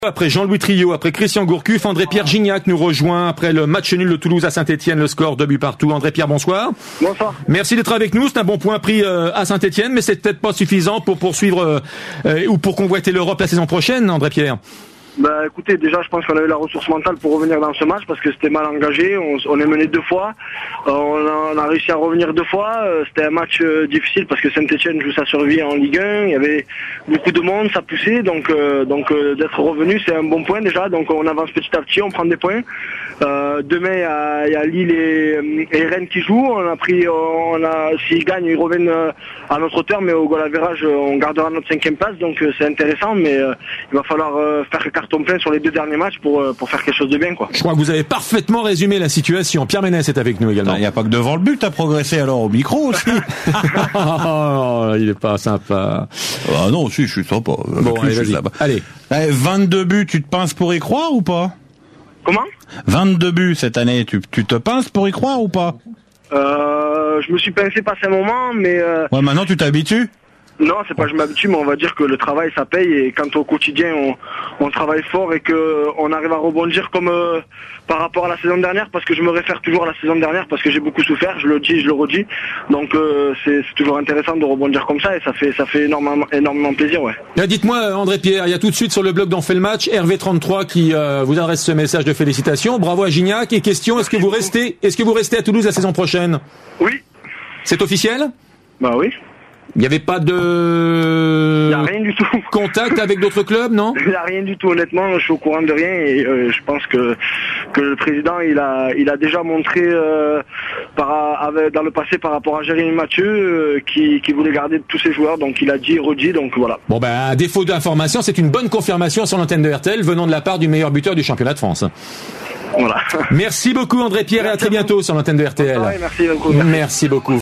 Après Jean-Louis Trio, après Christian Gourcuff, André-Pierre Gignac nous rejoint après le match nul de Toulouse à Saint-Etienne, le score 2 buts partout. André-Pierre, bonsoir. Bonsoir. Merci d'être avec nous, c'est un bon point pris à Saint-Etienne, mais c'est peut-être pas suffisant pour poursuivre ou pour convoiter l'Europe la saison prochaine, André-Pierre. Bah écoutez, déjà je pense qu'on a eu la ressource mentale pour revenir dans ce match parce que c'était mal engagé, on est mené 2 fois, on a réussi à revenir 2 fois, c'était un match difficile parce que Saint-Etienne joue sa survie en Ligue 1, il y avait beaucoup de monde, ça poussait, donc d'être revenu c'est un bon point déjà, donc on avance petit à petit, on prend des points. Demain il y a Lille et Rennes qui jouent, s'ils gagnent ils reviennent à notre hauteur, mais au goal average on gardera notre 5e place, donc c'est intéressant, mais il va falloir faire carton plein sur les 2 derniers matchs pour faire quelque chose de bien, quoi. Je crois que vous avez parfaitement résumé la situation. Pierre Ménès est avec nous également. Il n'y a pas que devant le but à progresser alors au micro aussi. Oh, il est pas sympa. Ah non, si, je suis sympa. Bon, allez, vas-y. Allez. 22 buts, tu te pinces pour y croire ou pas? Comment? 22 buts cette année, tu te pinces pour y croire ou pas? Je me suis pincé passer un moment, mais... Ouais, maintenant tu t'habitues? Non, c'est pas que je m'habitue, mais on va dire que le travail ça paye, et quand au quotidien on travaille fort et que on arrive à rebondir comme par rapport à la saison dernière, parce que je me réfère toujours à la saison dernière parce que j'ai beaucoup souffert, je le dis, je le redis, donc c'est toujours intéressant de rebondir comme ça et ça fait énormément plaisir, ouais. Là, dites-moi André-Pierre, il y a tout de suite sur le blog d'On fait le match Hervé33 qui vous adresse ce message de félicitations, bravo à Gignac, et question, est-ce que vous restez à Toulouse la saison prochaine? Oui. C'est officiel? Bah oui. Il n'y avait pas Il n'y a rien du tout. Contact avec d'autres clubs, non? Il n'y a rien du tout, honnêtement, je suis au courant de rien et je pense que le président il a déjà montré dans le passé par rapport à Jérémy Mathieu qui voulait garder tous ses joueurs, donc il a dit et redit, donc voilà. Bon ben, à défaut d'information, c'est une bonne confirmation sur l'antenne de RTL venant de la part du meilleur buteur du championnat de France. Voilà. Merci beaucoup André-Pierre et à très bientôt sur l'antenne de RTL. Merci beaucoup. Merci beaucoup.